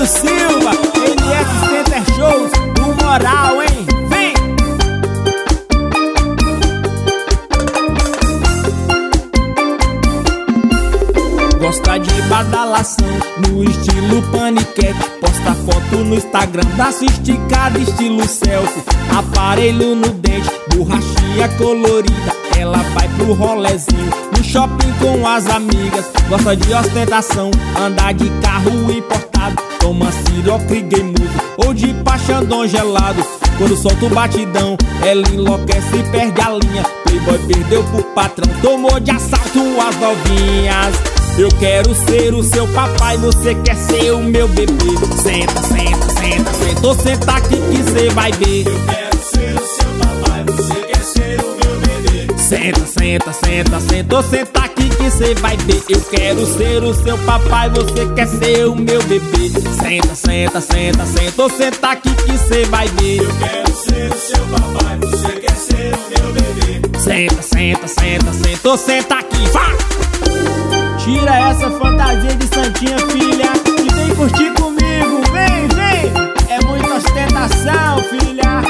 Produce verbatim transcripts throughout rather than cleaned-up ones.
Silva, N S Center Shows, o moral, hein? Vem! Gosta de badalação no estilo paniquete, posta foto no Instagram, braço esticado estilo selfie, aparelho no dente, borrachinha colorida, ela vai pro rolezinho, no shopping com as amigas. Gosta de ostentação, andar de carro importado, toma siroca e gamusa ou de pachandão gelado. Quando solta o batidão, ela enlouquece e perde a linha. Playboy perdeu pro patrão, tomou de assalto as novinhas. Eu quero ser o seu papai, você quer ser o meu bebê. Senta, senta, senta, senta, ou senta aqui que cê vai ver. Eu quero ser o seu papai, você quer ser o meu bebê. Senta, senta, senta, senta, ou senta aqui que cê vai ver. Eu quero ser o seu papai, você quer ser o meu bebê. Senta, senta, senta, senta, ou senta aqui que cê vai ver. Eu quero ser o seu papai, você quer ser o meu bebê. Senta, senta, senta, senta, ou senta aqui, vá! Tira essa fantasia de santinha, filha, e vem curtir comigo, vem, vem! É muita ostentação, filha.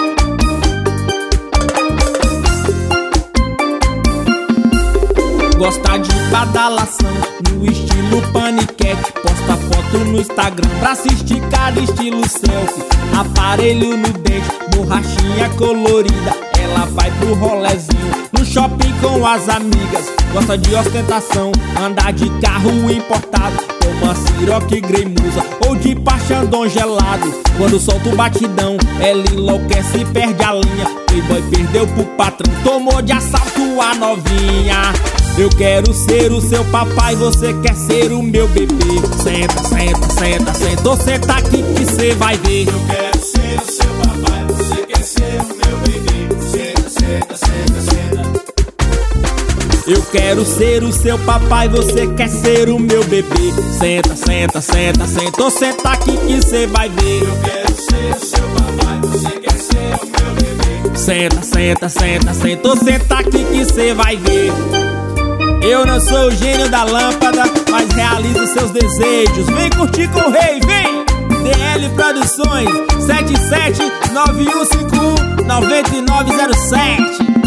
Gosta de badalação no estilo paniquete, posta foto no Instagram, braço esticado estilo selfie, aparelho no dente, borrachinha colorida, ela vai pro rolezinho, no shopping com as amigas. Gosta de ostentação, andar de carro importado, toma siroca e gremusa ou de pachandão gelado. Quando solta o batidão, ela enlouquece e perde a linha. Playboy perdeu pro patrão, tomou de assalto a novinha. Eu quero ser o seu papai, você quer ser o meu bebê. Senta, senta, senta, senta, ou senta aqui que cê vai ver. Eu quero ser o seu papai, você quer ser o meu bebê. Senta, senta, senta, senta. Eu quero ser o seu papai, você quer ser o meu bebê. Senta, senta, senta, senta, ou senta aqui que cê vai ver. Eu quero ser o seu papai, você quer ser o meu bebê. Senta, senta, senta, senta, ou senta aqui que cê vai ver. Eu não sou o gênio da lâmpada, mas realizo seus desejos. Vem curtir com o rei, vem! D L Produções, sete sete nove um cinco um nove nove zero sete.